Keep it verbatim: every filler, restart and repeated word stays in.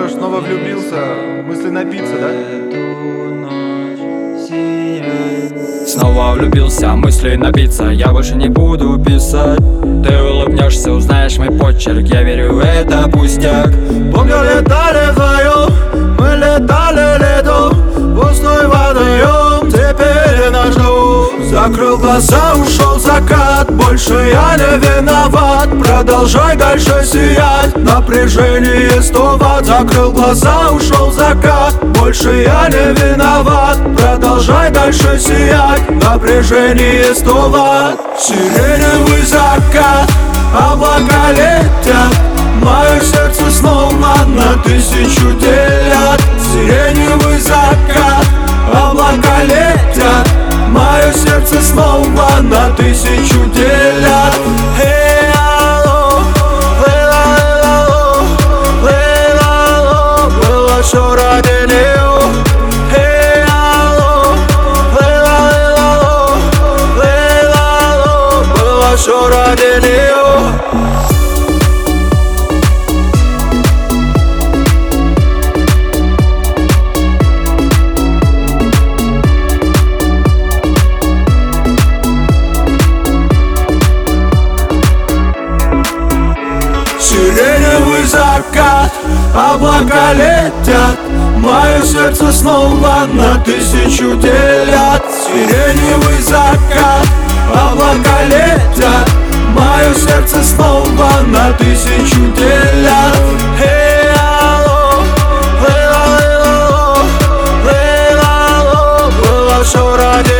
что снова влюбился, мысли напиться, да? Снова влюбился, мысли напиться, я больше не буду писать. Ты улыбнешься, узнаешь мой почерк, я верю, это пустяк. Помню, летали вдвоем, мы летали летом, пустой водоем, теперь наш дом. Закрыл глаза, ушел закат, больше я не виноват. Продолжай дальше сиять, напряжение сто ватт. Закрыл глаза, ушел закат, больше я не виноват. Продолжай дальше сиять, напряжение сто ватт. Сиреневый закат, облака летят, мое сердце снова на тысячу делят. Сиреневый закат, облака летят, мое сердце снова на тысячу делят. Эй, алло, лей-ла-лей-ла-ло, лей-ла-ло, было всё ради неё. Эй, алло, лей-ла-лей-ла-ло, лей-ла-ло, было всё ради неё. Сиреневый закат, облака летят, мое сердце снова на тысячу делят. Сиреневый закат, облака летят, мое сердце снова на тысячу делят. Эй, алло, лей-ла-лей-ла-ло, лей-ла-ло, было всё ради